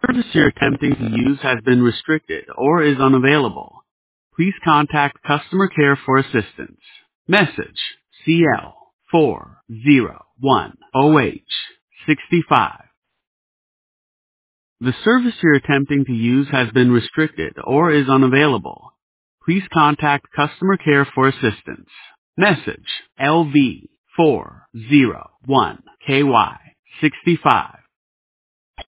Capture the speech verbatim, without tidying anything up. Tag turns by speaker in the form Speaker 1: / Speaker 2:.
Speaker 1: service you're attempting to use has been restricted or is unavailable. Please contact customer care for assistance. Message C L four zero one O H sixty-five. The service you're attempting to use has been restricted or is unavailable. Please contact customer care for assistance. Message L V four zero one K Y sixty-five.